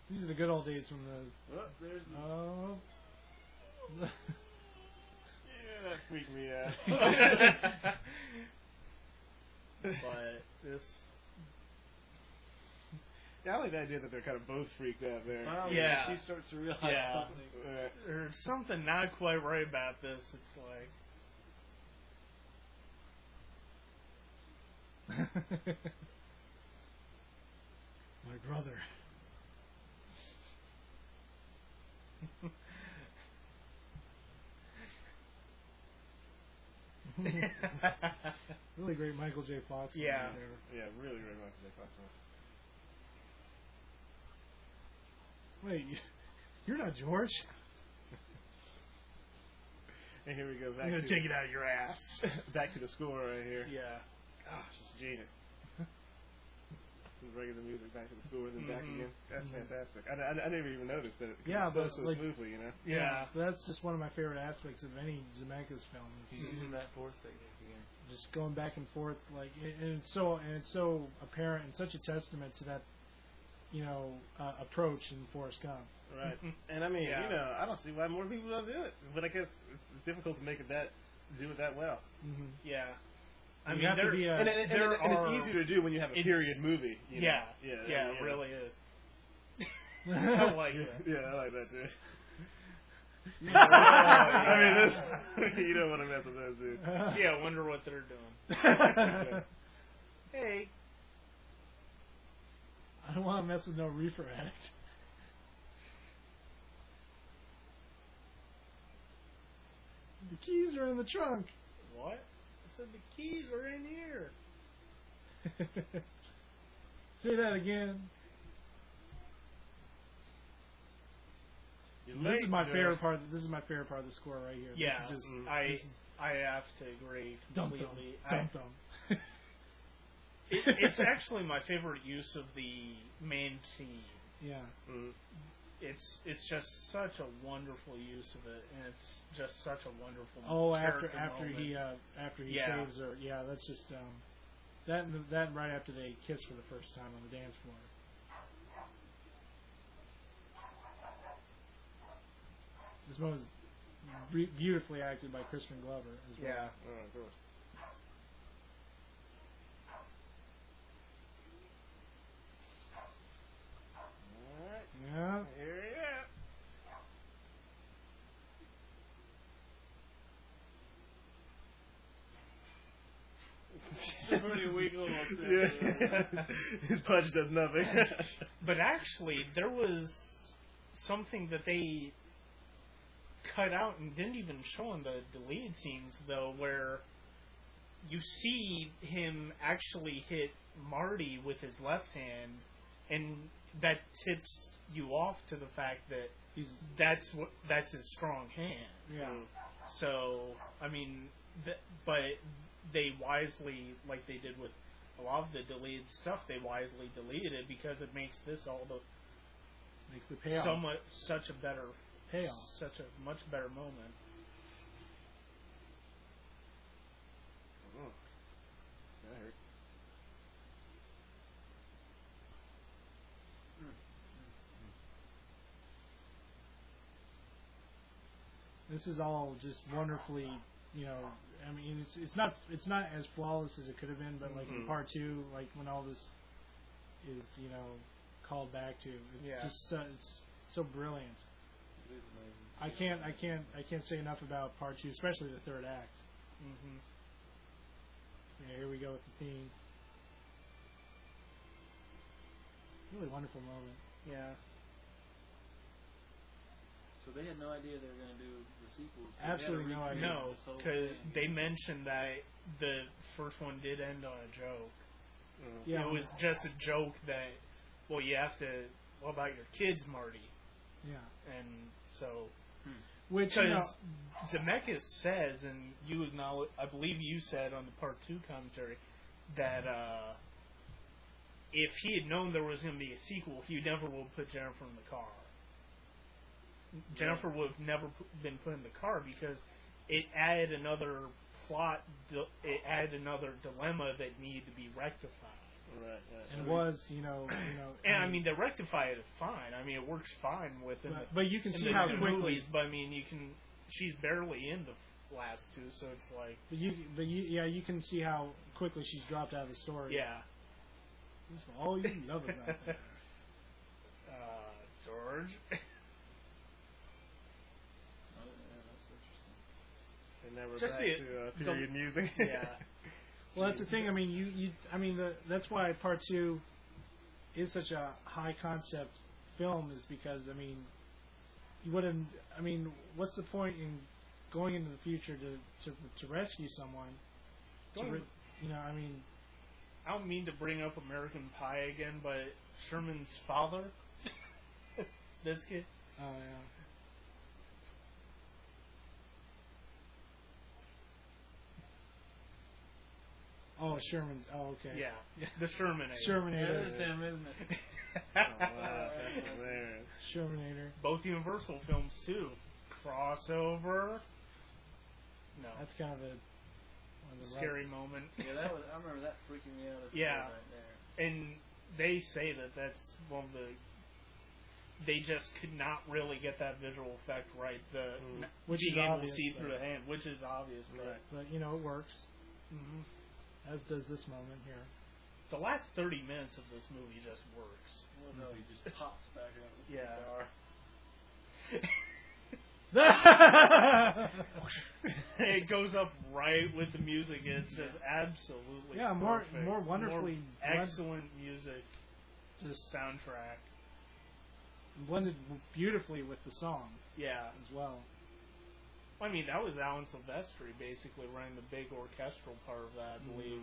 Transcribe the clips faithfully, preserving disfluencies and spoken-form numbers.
These are the good old days from the. Oh, there's. Oh. Yeah, that freaked me out. But this. Yeah, I like the idea that they're kind of both freaked out there. Well, Yeah. She starts to realize Yeah. something. Uh, There's something not quite right about this. It's like. My brother. Really great Michael J. Fox. movie Yeah. There. yeah, really, really much J. Fox one. Wait, you're not George. And here we go back I'm gonna to take it out of your ass. back to the score right here. Yeah. Gosh, it's genius. Bringing the music back to the score and then back Mhm. again. That's Mhm. fantastic. I, I, I never even noticed that. It Yeah, it's but done so like- smoothly, you know. Yeah. But that's just one of my favorite aspects of any Zemeckis film. Is He's using that force technique again. just going back and forth, like, and it's so and it's so apparent and such a testament to that, you know, uh, approach in Forrest Gump. Right. And I mean, Yeah. you know, I don't see why more people don't do it. But I guess it's, it's difficult to make it that do it that well. Mm-hmm. Yeah. I You mean, have to there, be a- And, and, and, there and are, it's easier to do when you have a it's- period movie. You know? Yeah. Yeah. Yeah, I mean, it really is. I I like that. Yeah, I like that too. Oh, I mean, yeah. this, you don't want to mess with those dudes. Yeah, I wonder what they're doing. Hey. I don't want to mess with no reefer addict. The keys are in the trunk. What? I said the keys are in here. Say that again. You're This late, is my Joe. favorite part. This is my favorite part of the score right here. Yeah, This is just I this is I have to agree dum dum completely. dum I- dum. it, it's actually my favorite use of the main theme. Yeah. Mm. It's it's just such a wonderful use of it, and it's just such a wonderful. Oh, after character after moment. he uh, after he Yeah. saves her. Yeah, that's just um, that and that and right after they kiss for the first time on the dance floor. This one was be- beautifully acted by Crispin Glover as well. Yeah. Oh, of course. All right. Yeah. Here we go. It's a pretty weak little Yeah. His punch does nothing. But actually, there was something that they cut out and didn't even show in the deleted scenes, though, where you see him actually hit Marty with his left hand, and that tips you off to the fact that He's that's what that's his strong hand. yeah. So, I mean, th- but they wisely, like they did with a lot of the deleted stuff, they wisely deleted it because it makes this all the Makes the payoff. somewhat such a better Payoff. such a much better moment. Oh. That hurt. This is all just wonderfully, you know. I mean, it's it's not it's not as flawless as it could have been, but like in Mhm. part two, like when all this is, you know, called back to, it's Yeah. just so, it's so brilliant. It is amazing. I can't I can't I can't say enough about part two, especially the third act. Mm-hmm. Yeah, here we go with the theme. Really wonderful moment. Yeah. So they had no idea they were going to do the sequels. So Absolutely they had to no recreate idea. No, this whole because thing. they mentioned that the first one did end on a joke. Mm. Yeah, It was just a joke that, well, you have to. What about your kids, Marty? yeah. And so, Which you know, because Zemeckis says, and you acknowledge, I believe you said on the part two commentary that uh, if he had known there was going to be a sequel, he never would have put Jennifer in the car. Jennifer would have never p- been put in the car because it added another plot, di- it added another dilemma that needed to be rectified. Right, right. and was, you know, you know. And I mean, they rectify it fine. I mean, it works fine within but, the, but you can in see the how two quickly. movies. But I mean, you can. She's barely in the last two, so it's like. But you, but you, yeah, you can see how quickly she's dropped out of the story. Yeah. This is all you love about that. Uh, George. Oh, yeah, that's interesting. And now we're Just back the- to uh, the- period music. Yeah. Well, that's the thing. I mean, you, you I mean, the, that's why part two is such a high concept film, is because I mean, you wouldn't. I mean, what's the point in going into the future to to, to rescue someone? To Going- re, you know, I mean, I don't mean to bring up American Pie again, but Sherman's father, this kid. oh yeah. Oh, Sherman's. Oh, okay. Yeah, the Shermanator. That Shermanator. is him, isn't it? Oh, wow, that's hilarious. Shermanator. Both Universal films too. Crossover. No, That's kind of a one of the scary less- moment. Yeah, that was. I remember that freaking me out as a Yeah. kid right there. And they say that that's one of the. They just could not really get that visual effect right. The Mm. n- Which being is able obvious, to see but- through the hand, which is obvious. But Right. But you know, it works. Mhm. As does this moment here. the last thirty minutes of this movie just works. Well, no, he just pops back out. With Yeah. the car. It goes up right with the music. It's just absolutely Yeah, more- perfect. more wonderfully blend- excellent music. Just Soundtrack. blended beautifully with the song Yeah. as well. I mean, that was Alan Silvestri basically running the big orchestral part of that, I believe.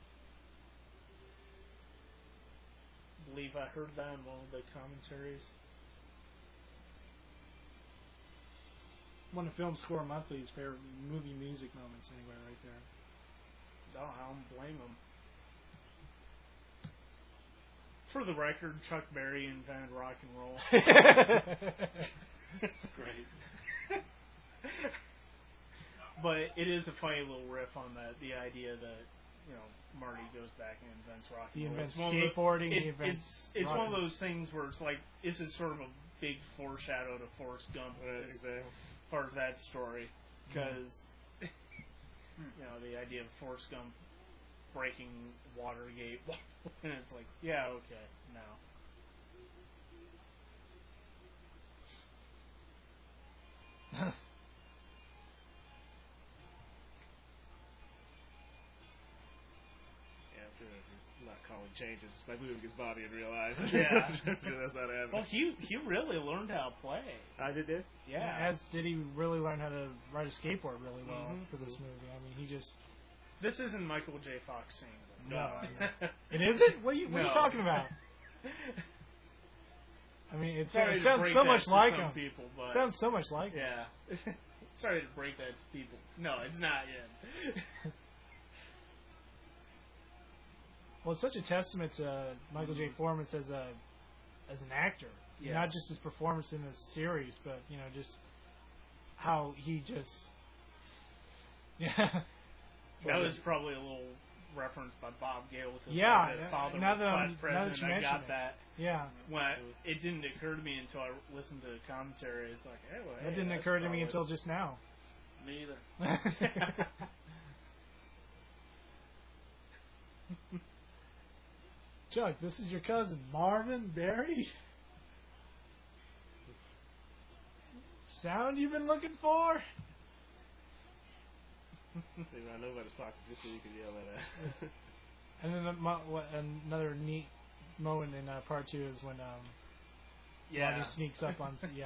I believe I heard that in one of the commentaries. One of Film Score Monthly's favorite movie music moments, anyway, right there. No, I don't blame him. For the record, Chuck Berry invented rock and roll. Great. But it is a funny little riff on that, the idea that, you know, Marty goes back and invents rock and He roll. invents It's one of the- skateboarding, it- he invents It's, it's rock one of and- those things where it's like, this is sort of a big foreshadow to Forrest Gump. Right, This exactly. part of that story. Because, you know, the idea of Forrest Gump breaking Watergate. And it's like, yeah, okay, now. Yeah, I'm sure he's not calling changes by moving his body in real life. Yeah. I'm sure that's not happening. Well, he he really learned how to play. I did it. Yeah. As did he really learn how to ride a skateboard really well Mhm. for this movie. I mean, he just. This isn't Michael J. Fox singing. No. It isn't? What are you, what are you No. talking about? I mean, it, Sorry it to sounds break so that much to like some him. people, but Sounds so much like him. yeah. Sorry to break that to people. No, it's not yet. Well, it's such a testament to Michael J. Foreman as a as an actor, Yeah. not just his performance in this series, but you know, just how he just yeah. That was probably a little reference by Bob Gale to Yeah, his yeah, father now was that I'm- class now that president. you I mention got it. that. Yeah, When I, it didn't occur to me until I listened to the commentary. It's like, hey, well, that hey, didn't that's occur to me probably- until just now. Me either. Chuck, this is your cousin Marvin Berry. Sound you've been looking for? See, I know better talking just so you can yell at that. And then the, mo- what, another neat moment in uh, part two is when um, yeah. Marty sneaks up on yeah.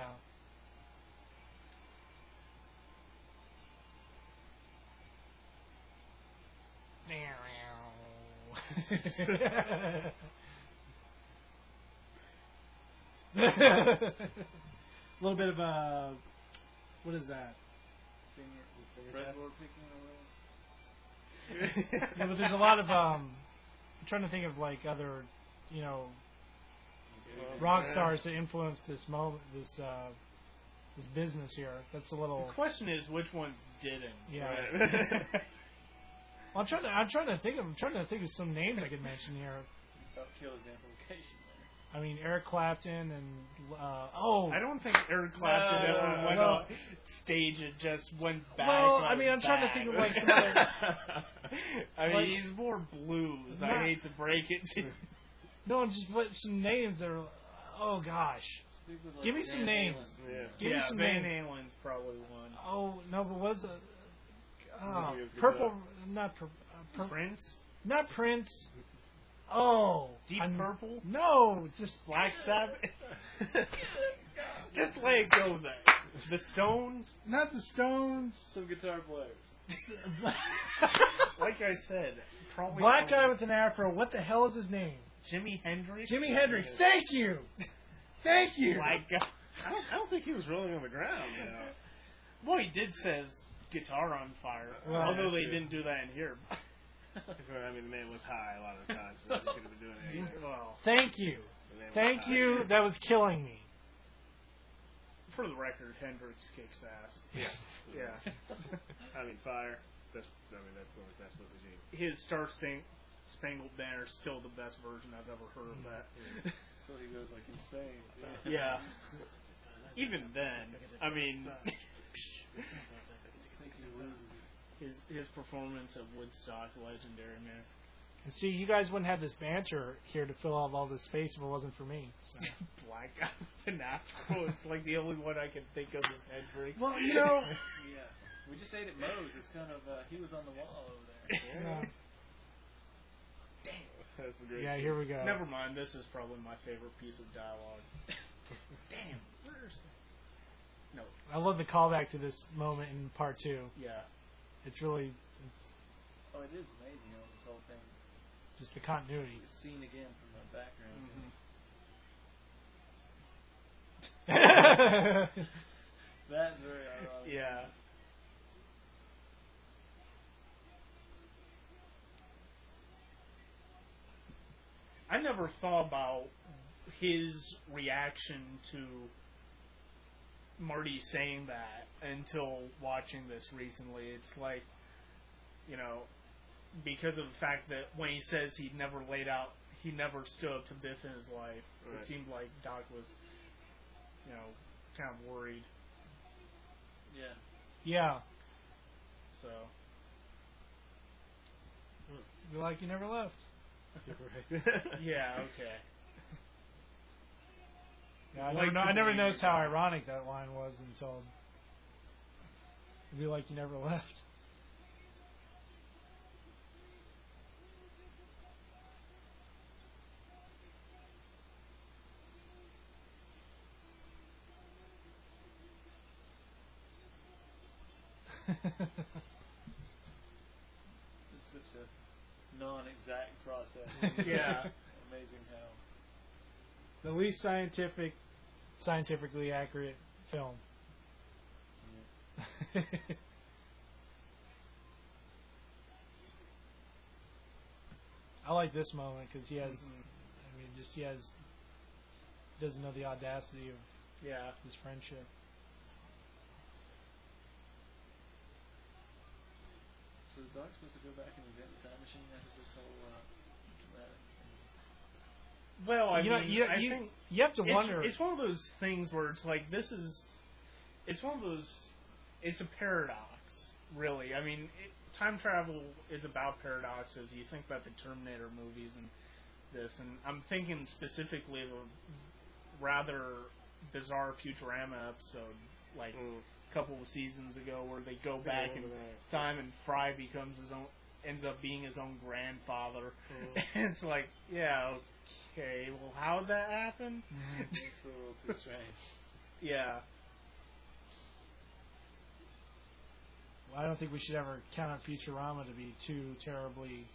A little bit of a what is that? Fretboard picking or whatever. Yeah, but there's a lot of um. I'm trying to think of like other, you know, rock stars that influence this moment, this uh, this business here. That's a little. The question is, which ones didn't? Yeah. Right. I'm trying to. I'm trying to think of. I'm trying to think of some names I could mention here. That kills the implication there. I mean, Eric Clapton and uh, oh, I don't think Eric Clapton No, ever went well- on stage and just went back. well, on I mean, I'm trying to back. think of like some other. I mean, like- he's more blues. Not- I hate to break it to you. No, just put some names that are. Oh gosh, Speak with, like, Give me Van some names. Halen. Yeah. give me Yeah, some Van names. Halen's probably one. Oh no, but was a oh, Maybe it was purple, guitar. not purple, uh, pur- Prince, not Prince. Oh, Deep I'm- Purple, No, just Black Sabbath. Just let it go there. The Stones. not the Stones. Some guitar players. Like I said, probably Black guy only with an afro. What the hell is his name? Jimi Hendrix. Jimi Hendrix. Thank you. Thank you. Black guy. I don't, I don't think he was rolling on the ground. You know? Well, he did says guitar on fire. Well, although they sure. didn't do that in here. I mean, the man was high a lot of the times, so he could have been doing anything. Well, Thank you. The man was Thank high. you. That was killing me. for the record, Hendrix kicks ass. Yeah. Yeah. I mean, fire. That's. I mean, that's always absolutely genius. His Star Stan- Spangled Banner is still the best version I've ever heard of that. So he goes like insane. Yeah. Even then, I mean, his his performance at Woodstock, legendary, man. And see, you guys wouldn't have this banter here to fill up all this space if it wasn't for me. So. Black guy with an afro. It's like the only one I can think of is Hendrix. Well, you know. Yeah. We just ate at Moe's. It's kind of, uh, he was on the wall over there. Yeah. That's a great. Yeah, here we go. Never mind. This is probably my favorite piece of dialogue. Damn. Where's the... No. I love the callback to this moment in part two. Yeah. It's really it's Oh, it is amazing, you know, this whole thing. just the continuity. It's seen again from the background. Mm-hmm. That's very ironic. Yeah. I never thought about his reaction to Marty saying that until watching this recently. It's like, you know, because of the fact that when he says he never laid out, he never stood up to Biff in his life, Right. it seemed like Doc was, you know, kind of worried. Yeah. Yeah. So, You're like you never left. yeah, okay. Yeah, I Like never, know, to I never believe noticed you. how ironic that line was until it'd be like you never left. It's such a non-exact process. Yeah. Amazing how. The least scientific, scientifically accurate film. I like this moment because he has, I mean, just he has, doesn't know the audacity of Yeah. his friendship. So is Doc supposed to go back and invent the time machine after this whole uh, dramatic thing? Well, I you know, mean, you, I you, think you have to it's, wonder. it's one of those things where it's like this is, it's one of those, it's a paradox, really. I mean, it, time travel is about paradoxes. You think about the Terminator movies and this, and I'm thinking specifically of a rather bizarre Futurama episode, like Mm. a couple of seasons ago, where they go I back in remember that. time and Fry becomes his own, ends up being his own grandfather. Mm. And it's like, yeah, okay, well, how did that happen? Mhm. It's a little too strange. Yeah. Well, I don't think we should ever count on Futurama to be too terribly.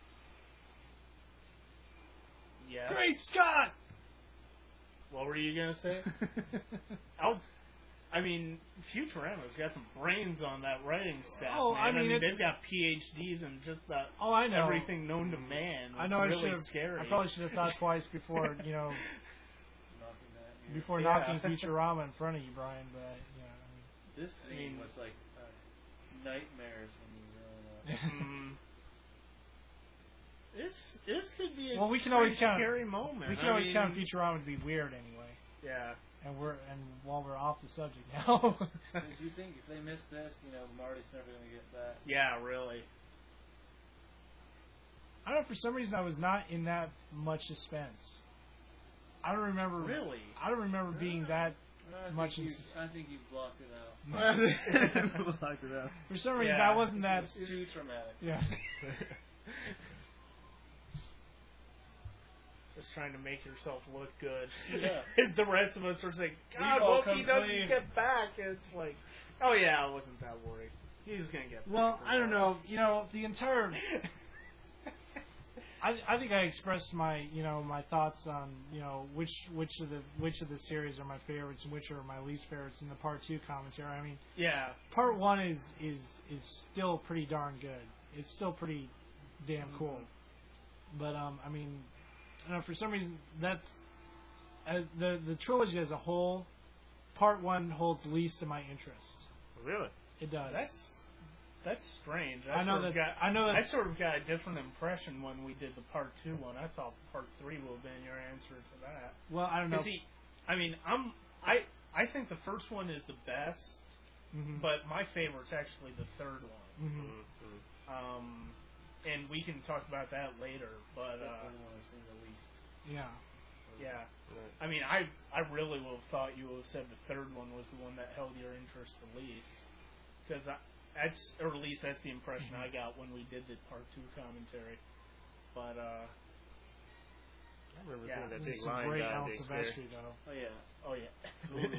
Yeah. Great Scott! What were you gonna say? I'll, I mean, Futurama's got some brains on that writing staff. Oh, man. I mean, it- they've got P H Ds in just about Oh, I know. everything known to man. I It's know. I really should. scary. I probably should have thought twice before, you know, Knocking that. Yeah. before Yeah. knocking Futurama in front of you, Brian. But you know, I This I scene mean- was like uh, nightmares when you were growing up. Mm, This this could be a Well, we can pretty always count- scary moment. We can I always mean, count Futurama to be weird anyway. Yeah. And we're and while we're off the subject now. Because you think if they miss this, you know, Marty's never going to get back. Yeah, really. I don't know, for some reason I was not in that much suspense. I don't remember. Really? I don't remember being that I think much in you- sus- I think you've blocked it out. Locked it up. For some reason Yeah. I wasn't that. It's too traumatic. Yeah. Just trying to make yourself look good. Yeah. The rest of us are saying, God, We've all Wookie come doesn't clean." get back. It's like, oh yeah, I wasn't that worried. He's going to get back. Well, I don't know. You know, the entire. I, I think I expressed my you know my thoughts on you know which which of the which of the series are my favorites and which are my least favorites in the part two commentary. I mean, Yeah. part one is is is still pretty darn good. It's still pretty damn cool. But um, I mean, I don't know, for some reason that's as the the trilogy as a whole. Part one holds least of my interest. Really? It does. That's that's strange. I, I know sort of that's- got, I know I that's- sort of got a different impression when we did the part two one. I thought part three would have been your answer to that. well, I don't know. 'Cause See, I mean, I'm I I think the first one is the best, Mhm. but my favorite's actually the third one. Mhm. Um, and we can talk about that later. But uh, Definitely one I've seen the least. Yeah. yeah, I mean, I I really would have thought you would have said the third one was the one that held your interest the least, because that's, or at least that's the impression I got when we did the part two commentary. But uh, I remember Yeah, seeing that This big is some line great down Alan being scared. Silvestri, though. Oh yeah, oh yeah, totally.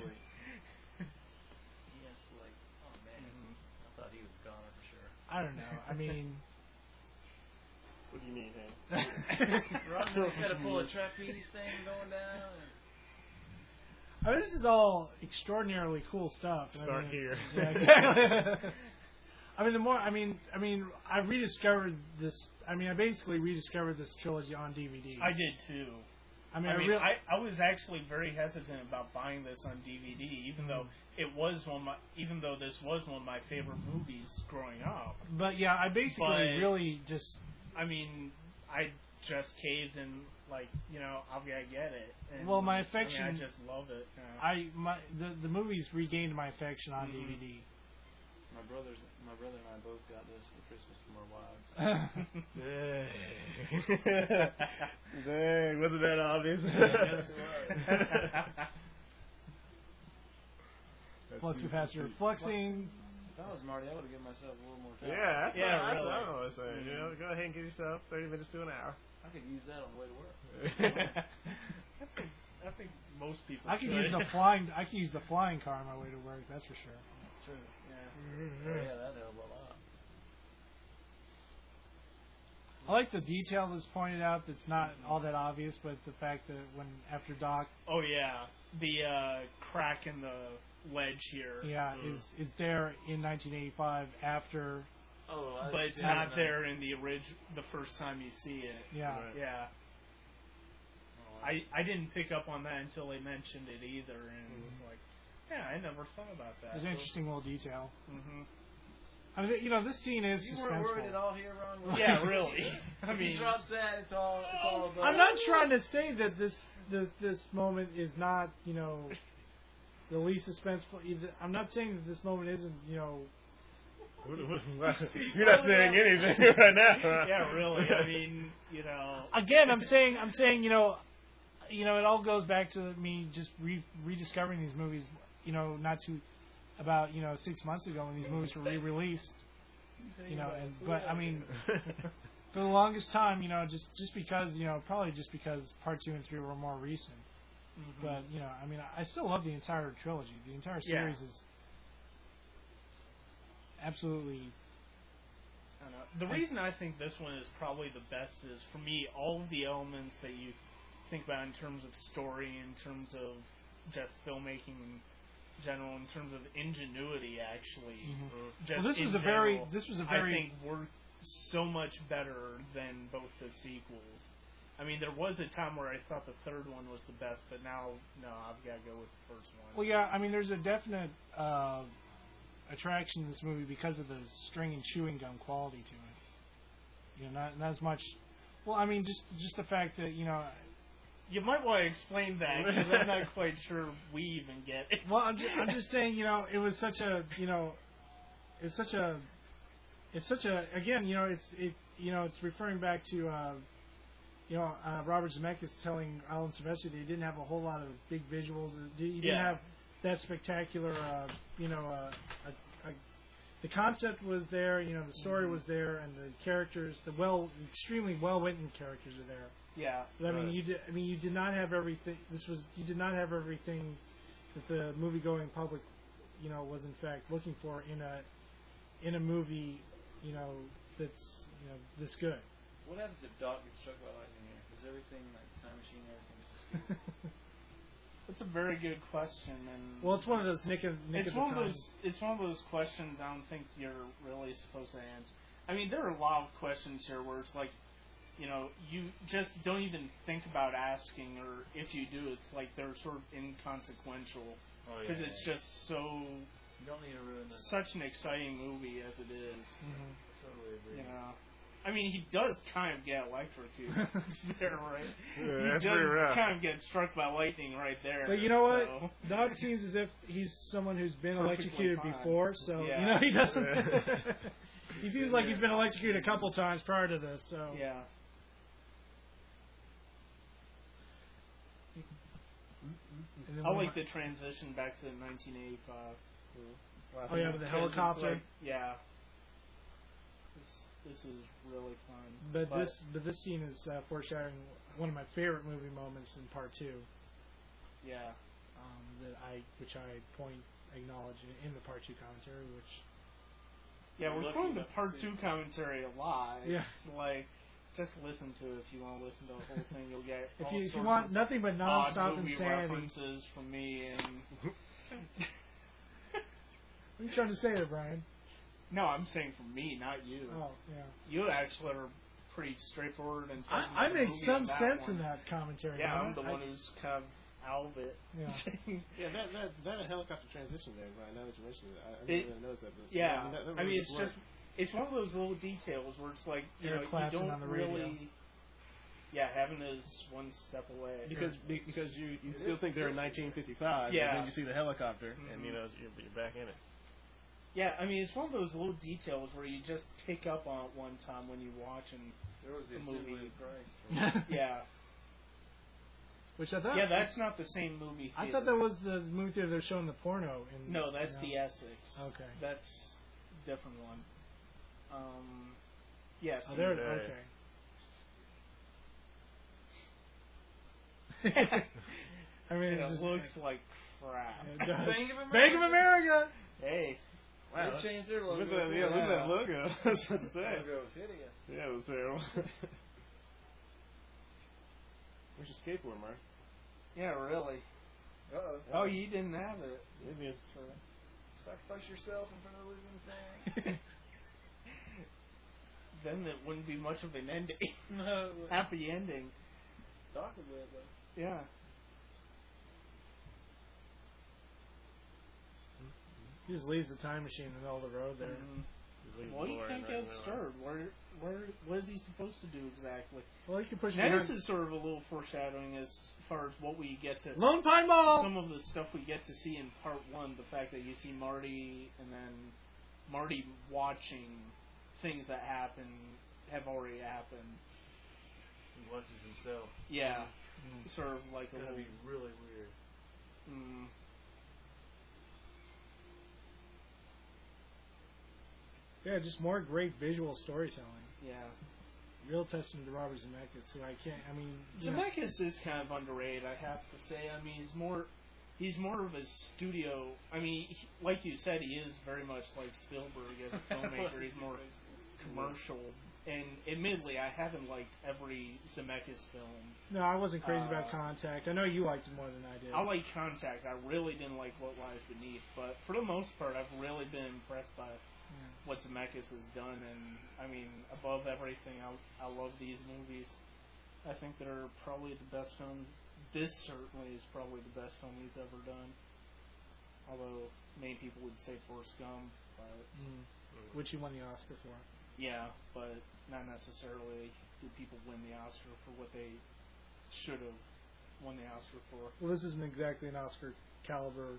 Yes, like, oh man, Mhm. I thought he was gone for sure. I don't know. I mean, What do you mean, Hank? Ron's got to pull a trapeze thing going down. And I mean, this is all extraordinarily cool stuff. I Start mean, here. Yeah, exactly. I mean, the more I mean, I mean, I rediscovered this. I mean, I basically rediscovered this trilogy on D V D. I did too. I mean, I I, mean, real- I, I was actually very hesitant about buying this on D V D, even though it was one of my, even though this was one of my favorite movies growing up. but yeah, I basically But- really just. I mean, I just caved and like, you know, I've got to get it. And, Well, my I, mean, affection- I just love it. Yeah. I my the the movies regained my affection on Mhm. D V D. my brothers, my brother and I both got this for Christmas from our wives. Dang. Dang, wasn't that obvious? Yes, it was. Flux capacitor flexing. If I was Marty, I would have given myself a little more time. Yeah, that's Yeah, what, that's really. what I was saying. You know, go ahead and give yourself thirty minutes to an hour. I could use that on the way to work. I think I think most people. I could use the flying. I could use the flying car on my way to work. That's for sure. True. Yeah. Oh, yeah, that helped a lot. I like the detail that's pointed out. That's not all that obvious, but the fact that when after Doc, Oh yeah, the uh, crack in the ledge here. yeah, Mm. is is there in nineteen eighty-five after, Oh, I But it's yeah, not no. there in the orig- the first time you see it. yeah. Right. Yeah. Oh, I, I didn't pick up on that until they mentioned it either, and it was like, yeah, I never thought about that. It's an interesting little detail. hmm I mean, you know, this scene is You weren't worried at suspenseful. all here, Ron? Yeah, really. I If mean, he drops that, it's all, it's all about. I'm not trying to say that this the, this moment is not, you know, the least suspenseful. Either. I'm not saying that this moment isn't, you know. You're not saying anything right now. yeah, really. I mean, you know. Again, I'm saying, I'm saying, you know, you know, it all goes back to me just re- rediscovering these movies. You know, not too about you know six months ago when these movies were re-released. You know, and but I mean, for the longest time, you know, just just because you know, probably just because part two and three were more recent. Mhm. But you know, I mean, I still love the entire trilogy. The entire Yeah. series is absolutely. I don't know. The reason I think this one is probably the best is, for me, all of the elements that you think about in terms of story, in terms of just filmmaking in general, in terms of ingenuity, actually. Mhm. Just Well, this in was a very. general, This was a I very. think worked so much better than both the sequels. I mean, there was a time where I thought the third one was the best, but now, no, I've got to go with the first one. Well, yeah, I mean, there's a definite uh, attraction in this movie because of the string and chewing gum quality to it. You know, not, not as much Well, I mean, just just the fact that you know. You might want to explain that because I'm not quite sure we even get it. Well, I'm just, I'm just saying, you know, it was such a, you know, it's such a, it's such a, again, you know, it's it, you know, it's referring back to, uh, you know, uh, Robert Zemeckis telling Alan Silvestri that he didn't have a whole lot of big visuals. He didn't Yeah. have that spectacular, uh, you know, uh, a, a, the concept was there, you know, the story was there, and the characters, the well, extremely well written characters are there. Yeah. But I mean, Right. you did. I mean, you did not have everything. This was you did not have everything that the movie-going public, you know, was in fact looking for in a in a movie, you know, that's you know this good. What happens if Doc gets struck by lightning here? Is everything like the time machine? Everything just That's a very good question, and Well, it's one of those Nick of Nick it's of the one of Time. those it's one of those questions I don't think you're really supposed to answer. I mean, there are a lot of questions here where it's like, you know, you just don't even think about asking, or if you do, it's like they're sort of inconsequential Oh, because it's just so You don't need to ruin this. such an exciting movie as it is. Mhm. Totally agree. You know, I mean, he does kind of get electrocuted there, right? Yeah, he that's does pretty rough. kind of get struck by lightning right there. But you know so. what? Doc seems as if he's someone who's been Perfectly electrocuted fine. before, so Yeah. you know he doesn't. Yeah. He seems like he's been electrocuted a couple times prior to this. So Yeah. And then I one like more- the transition back to nineteen eighty-five. Oh yeah, with the Because it's helicopter. like- yeah. This this is really fun. But, this but this scene is uh, foreshadowing one of my favorite movie moments in part two. Yeah. Um, that I which I point acknowledge in, in the part two commentary, which Yeah, We're we're lucky going to enough to part see two it. commentary a lot. Yeah. It's like, just listen to it if you want to listen to the whole thing. You'll get if all you if you sorts want of nothing but odd non-stop movie insanity, references from me and. what are you trying to say there, Brian? No, I'm saying from me, not you. Oh yeah, You actually are pretty straightforward and. I, talking I about the make movie some on that sense one. in that commentary. Yeah, don't I'm the I? one who's kind of out of it. Yeah. Yeah, that that that a helicopter transition there, Brian. Now that you mention it, I, I It- didn't really notice that. But Yeah, I mean, that, that I mean really it's worked. just it's one of those little details where it's like you Eric know you Clapton don't on the radio. really. Yeah, heaven is one step away. because be, because you, you still think they're in nineteen fifty-five, Yeah. and then you see the helicopter, and Mhm. you know you're, you're back in it. Yeah, I mean it's one of those little details where you just pick up on it one time when you watch and There was the The movie. Assembly of Christ. yeah, Which I thought. yeah, that's not the same movie. I Theater. thought that was the movie theater they're showing the porno in. No, that's you the know. Essex. Okay. That's a different one. Um, yes. Oh, there. Yeah. Okay. I mean, it it's just, looks like crap. it does. Bank of America. Bank of America. Hey, Wow. They changed their logo. Look at that, yeah, look at that logo. That's what I'm saying. Logo was hitting us. Yeah, it was terrible. Where's your skateboard, Mark? yeah, really. Uh-oh. Oh, you didn't have it. Maybe it's. Sacrifice yourself in front of the living thing. Then it wouldn't be much of an ending. No. Happy ending. Talk about it, though. Yeah. He just leaves the time machine in the middle of the road there. Mhm. Well, you can't get stirred. Where, where, what is he supposed to do exactly? Well, he can push it Now this behind. is sort of a little foreshadowing as far as what we get to. Lone Pine Mall. Some of the stuff we get to see in part one, the fact that you see Marty and then Marty watching things that happen have already happened. He watches himself. Yeah, Mm. sort of like It's a gonna little. be really weird. Mm, Yeah, just more great visual storytelling. yeah, Real testament to Robert Zemeckis, who I can't. I mean, you know, Zemeckis is kind of underrated, I have to say. I mean, he's more. He's more of a studio. I mean, he, like you said, he is very much like Spielberg as a filmmaker. He's more commercial. And admittedly, I haven't liked every Zemeckis film. no, I wasn't crazy Uh, about Contact. I know you liked it more than I did. I like Contact. I really didn't like What Lies Beneath, but for the most part, I've really been impressed by Yeah. what Zemeckis has done. And I mean, above everything, I, I love these movies. I think they're probably the best film. This certainly is probably the best film he's ever done. Although many people would say Forrest Gump, but Mm. Which he won the Oscar for. yeah, but not necessarily did people win the Oscar for what they should have won the Oscar for? Well, this isn't exactly an Oscar caliber.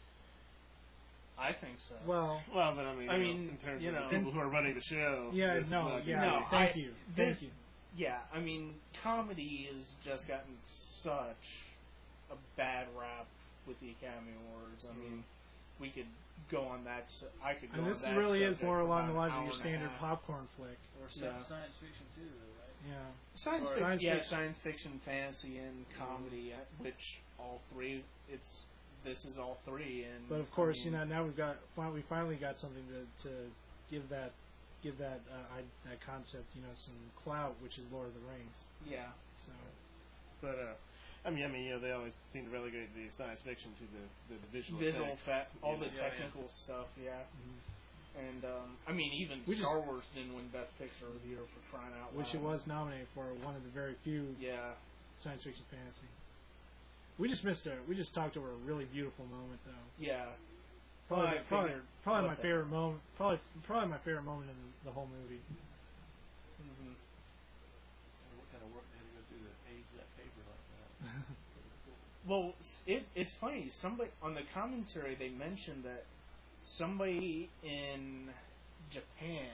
I think so. Well, Well, but I mean, I you mean, know, in terms you of know. the people who are running the show. yeah, this is no, not yeah, gonna No, be- thank I- you, this- thank you. Yeah, I mean, comedy has just gotten such a bad rap with the Academy Awards. I mean, we could go on that. Su- I could go And on this that really is subject more for along the about lines an of your hour and a standard half. popcorn flick. Or some Yeah. science fiction too, though, right? Yeah. Science, Or- fic- Science yeah, fiction. science fiction, fantasy, and comedy, uh, which all three. It's this is all three, and But of course, I you mean, know, now we've got fi- we finally got something to, to give that give that uh, I, that concept, you know, some clout, which is Lord of the Rings. yeah. So But uh, I mean, I mean, you know, they always seem to relegate the science fiction to the the, the visual Visual effects, effect, all you the know. Yeah, technical stuff, yeah. Mhm. And um, I mean, even We Star Wars didn't win Best Picture of the year for crying out loud. which it was nominated for one of the very few Yeah, science fiction fantasy. We just missed a we just talked over a really beautiful moment though. yeah. Probably Well, I probably, figured probably what my the- favorite moment. Probably probably my favorite moment in the whole movie. hmm Or what kind of work they had to go through to age that paper like that? Well, s- it, it's funny. Somebody on the commentary they mentioned that somebody in Japan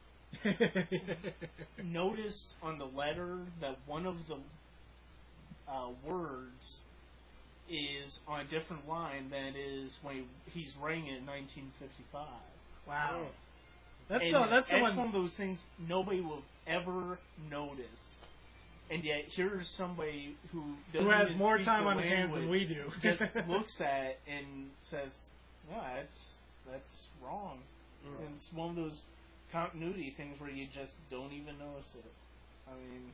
noticed on the letter that one of the uh, words is on a different line than it is when he, he's writing it in nineteen fifty-five. Wow. That's And so, that's the one one. of those things nobody will have ever noticed. And yet here's somebody who doesn't Who has even more speak time the on his hands than we language, do. just looks at it and says, "Yeah, that's that's wrong." And it's one of those continuity things where you just don't even notice it. I mean,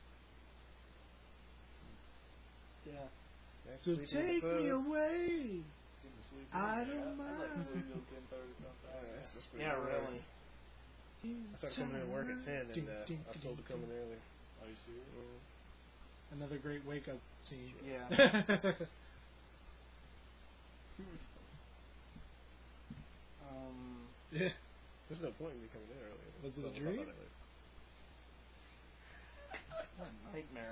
yeah. Next So week take episode. me away. Getting to sleep I in there. don't I'd like to mind. sleep till ten thirty something. Yeah, that's just pretty Yeah, good. really. I started coming in work at ten, and uh, I was told to come in early. Are you serious? Another great wake up scene. Yeah. Um, Yeah. There's no point in me coming in early. Was it a We'll talk dream? about that later. what a nightmare.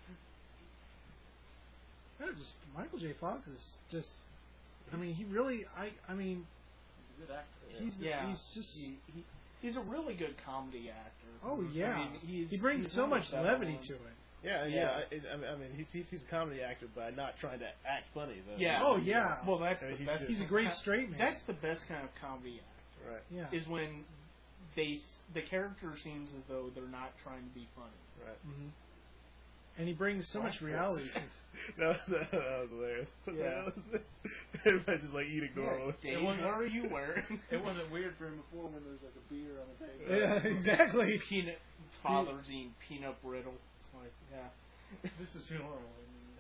Yeah, just Michael J. Fox is just. I mean, he really. I. I mean, He's a good actor. he's Yeah. he's just. He, he, he's a really good comedy actor. Oh yeah. I mean, he's, he brings he's so one of much the levity ones. to it. Yeah, Yeah. yeah. I, I mean, I mean, he's, he's he's a comedy actor, but not trying to act funny though. Yeah. Oh yeah. Well, that's Uh, the he's best. just- He's a great straight man. That's the best kind of comedy actor. Right. Yeah. Is when they s- the character seems as though they're not trying to be funny. Right. hmm And he brings so much reality. to that was that was hilarious. Yeah. Everybody's just like eating normal. Dave, It wasn't- what are you wearing? It wasn't weird for him before when there was like a beer on the table. Yeah, exactly. Peanut father's eating peanut brittle. It's like, yeah. This is normal. I mean,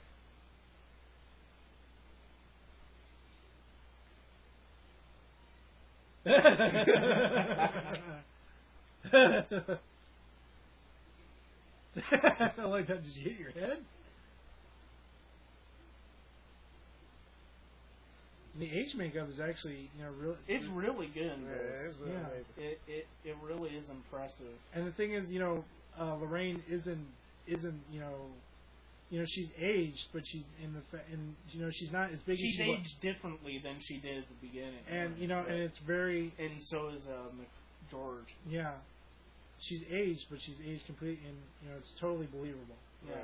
I like that. Did you hit your head? The age makeup is actually, you know, really. It's really good in Yeah, this. it's Yeah. amazing. It, it it really is impressive. And the thing is, you know, uh, Lorraine isn't isn't you know, you know, she's aged, but she's in the fa- and you know she's not as big She's as she was. aged differently than she did at the beginning. And you know, and it's very and so is uh, McGeorge. yeah, she's aged, but she's aged completely, and you know, it's totally believable. Yeah.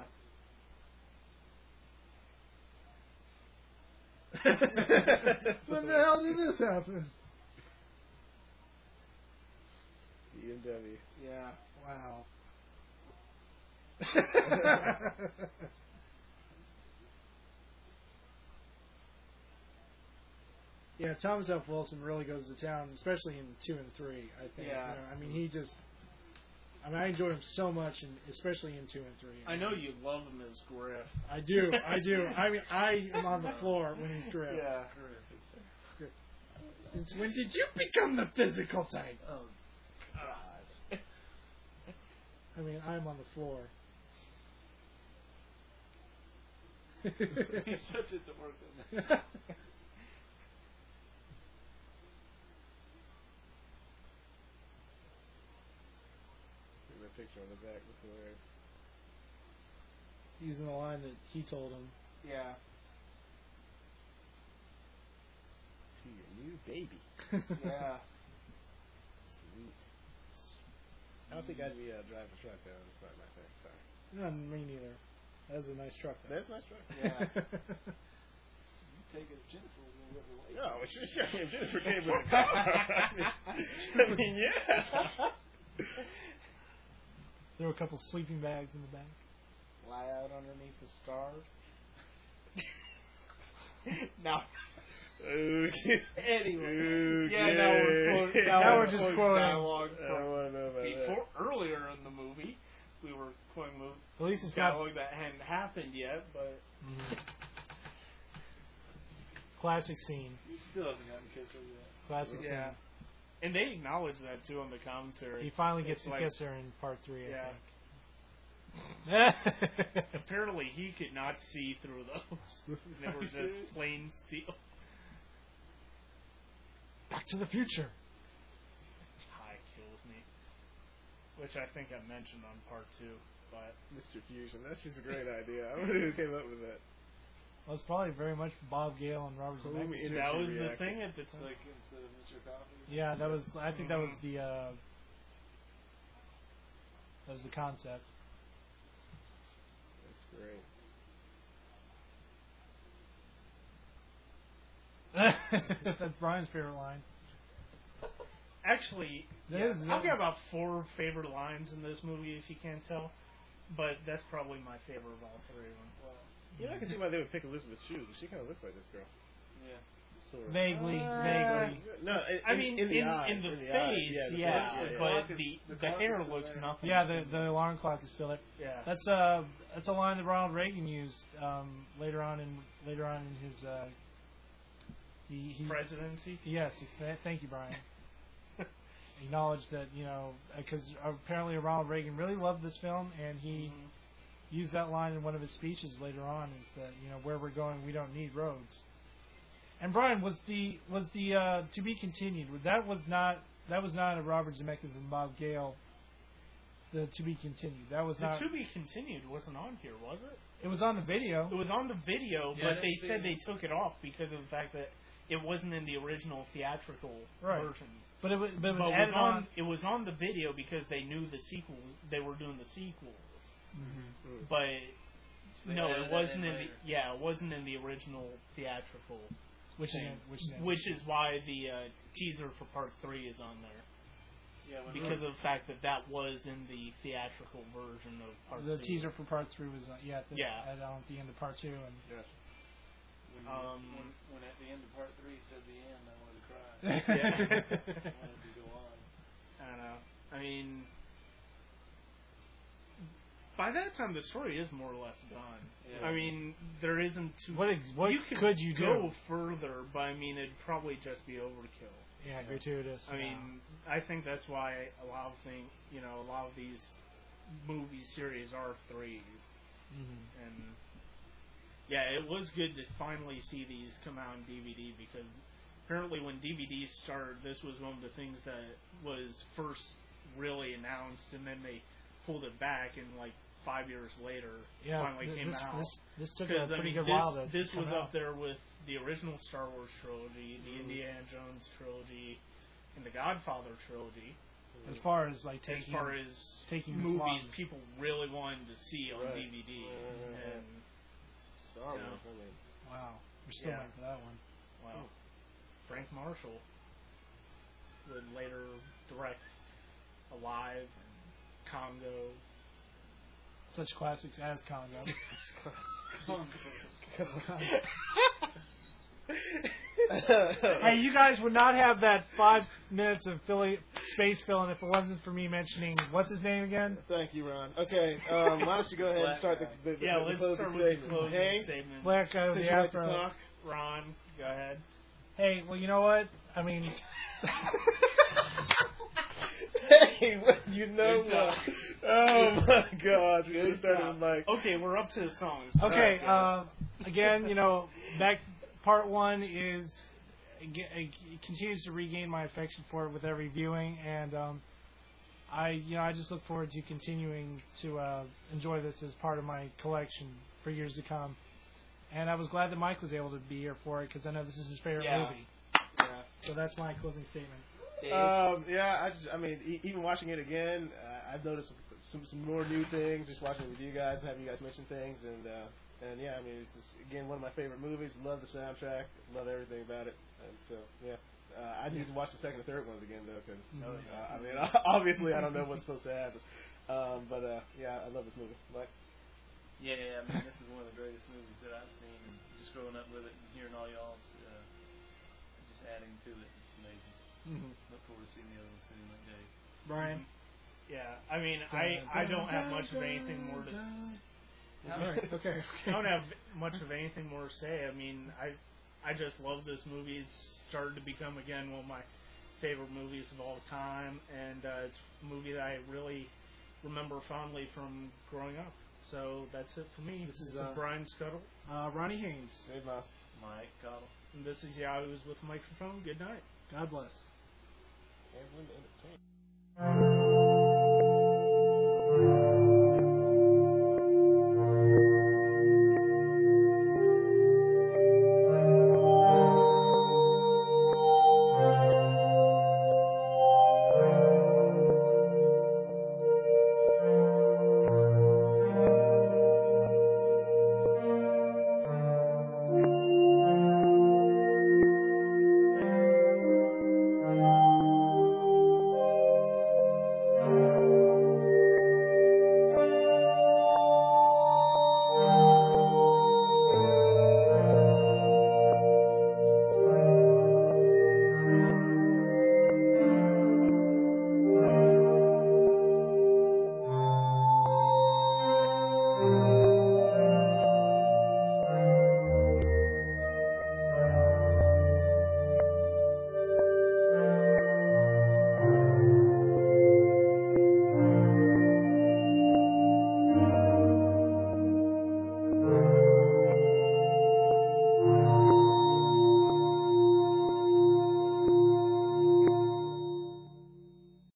When the hell did this happen? E M W. Yeah. Wow. Yeah, Thomas F. Wilson really goes to town, especially in two and three. I think. Yeah. You know, I mean, he just. I mean, I enjoy him so much, and especially in two and three. I know you love him as Griff. I do. I do. I mean, I am on the floor when he's Griff. Yeah. Since when did you become the physical type? oh, God. I mean, I'm on the floor. He's such a dork. picture on the back before. Using the line that he told him. Yeah. To your new baby. Yeah. Sweet. I don't think I'd be uh, driving a truck though. That's not my thing. Sorry. No, me neither. That was a nice truck. Though. That's a nice truck. Yeah. You take it, Jennifer was going to rip away. No, it's just I mean, Jennifer came with a car. I mean, I mean, yeah. There were a couple sleeping bags in the back. Lie out underneath the stars. Now. Okay. Anyway. Okay. Yeah, now we're, quote, now Now we're we're just quoting quoting. dialogue I don't from want to know about before earlier in the movie. We were quoting mo- At least it's got dialogue that hadn't happened yet, but Mhm. classic scene. Still hasn't gotten kissed over yet. Classic yeah. And they acknowledge that too on the scene. commentary. He finally gets It's to like- kiss her in part three. I Yeah. think. Apparently, he could not see through those. They were just plain steel. Back to the Future. High kills me, which I think I mentioned on part two. But Mister Fusion. That's just a great idea. I wonder who came up with that. Well, it's probably very much Bob Gale and Robert Who Zemeckis. we that was the reactor. thing at the It's time. like instead of Mister Coffee. Yeah, that was. I think that was the. Uh, that was the concept. That's great. That's Brian's favorite line. Actually, That yeah, is, I've uh, got about four favorite lines in this movie, if you can't tell. But that's probably my favorite of all three of them. Well, You know, I can see why they would pick Elizabeth Shue. She kind of looks like this girl. yeah. Sort of. Vaguely, Uh, vaguely. No, in, I mean, in, the in, eyes, in the in the face, eyes. Yeah, the yeah, face, yeah, yeah. but clock is- the the the clock hair is still looks there. nothing. Yeah, the the alarm clock is still there. yeah. That's uh that's a line that Ronald Reagan used um, later on in later on in his uh, he, he presidency. yes th- thank you Brian. Acknowledged that you know because apparently Ronald Reagan really loved this film and he Mhm. used that line in one of his speeches later on. Is that you know where we're going we don't need roads. And Brian was the was the uh, to be continued. That was not that was not a Robert Zemeckis and Bob Gale. The to be continued. That was The not. to be continued wasn't on here, was it? It was on the video. It was on the video, Yeah, I but they didn't see said it. they took it off because of the fact that it wasn't in the original theatrical Right. version. But it was, but it was But it added was on. on. It was on the video because they knew the sequel. They were doing the sequels, Mhm. but They no, added it that wasn't in in. The, later. yeah, it wasn't in the original theatrical. Which is thing, which is which is why the uh, teaser for part three is on there Yeah, when because Ro- of the fact that that was in the theatrical version of part the two. teaser for part three was uh, yeah, at the, Yeah. at, on the end of part two and Yes. when, you- um, when, when at the end of part three it said the end, I wanted to cry. Yeah. I wanted to go on. I don't know. I mean, by that time the story is more or less done. Yeah. I mean, there isn't too. what ex- what you could, could you go do? further, but I mean, it'd probably just be overkill. Yeah, gratuitous. I mean, I think that's why a lot of thing, you know, a lot of these movie series are threes, hmm and yeah, it was good to finally see these come out on D V D because apparently when D V Ds started, this was one of the things that was first really announced, and then they pulled it back, and like five years later, yeah, finally th- came this, out. This, this took Because a I pretty mean, good this, while to this come was out. up there with the original Star Wars trilogy, the Mhm. Indiana Jones trilogy, and the Godfather trilogy. as far as like As taking far as taking this movies long. people really wanted to see on Right. D V D, Right. and Star Wars. Yeah. I mean, wow, we're still Yeah. waiting for that one. well, Frank Marshall would later direct Alive and Congo. Such classics as Congo. Hey, you guys would not have that five minutes of Philly space filling if it wasn't for me mentioning what's his name again? Thank you, Ron. Okay, um, why don't you go ahead and Black start the, guy. the, the, Yeah, the let's closing start with statements. the closing Hanks, statements. Black guy with since the you like to afro. talk. Ron, go ahead. Hey, well, you know what? I mean, Hey, what, you know Good what? talk. Oh my God, we should have Good started job. with Mike. Okay, we're up to the songs. okay. Alright, Uh, again, you know, back part one is it continues to regain my affection for it with every viewing, and um, I you know I just look forward to continuing to uh, enjoy this as part of my collection for years to come. And I was glad that Mike was able to be here for it because I know this is his favorite Yeah. movie. Yeah. So that's my closing statement. Dave? Um, yeah, I just, I mean, e- even watching it again, uh, I've noticed some, some more new things. Just watching it with you guys and having you guys mention things, and uh, and yeah, I mean, it's just, again one of my favorite movies. Love the soundtrack, love everything about it, and so yeah, uh, I need to watch the second and third ones again though, because uh, I mean, obviously I don't know what's supposed to happen, um, but uh, yeah, I love this movie. Mike? Yeah, I mean, this is one of the greatest movies that I've seen, and just growing up with it and hearing all y'all's uh, just adding to it, it's amazing. Mm-hmm. Look forward to seeing the other ones soon, like Dave. Brian. Yeah, I mean, I, I don't have much of anything more to. All right. Okay. I don't have much of anything more to say. I mean, I I just love this movie. It's started to become again one of my favorite movies of all time, and uh, it's a movie that I really remember fondly from growing up. So that's it for me. This This is, is uh, Brian Scuttle, Uh, Ronnie Haynes. Dave Moss. Mike Cottle. and this is Yahoo's with a Microphone. Good night. God bless. And Entertainment.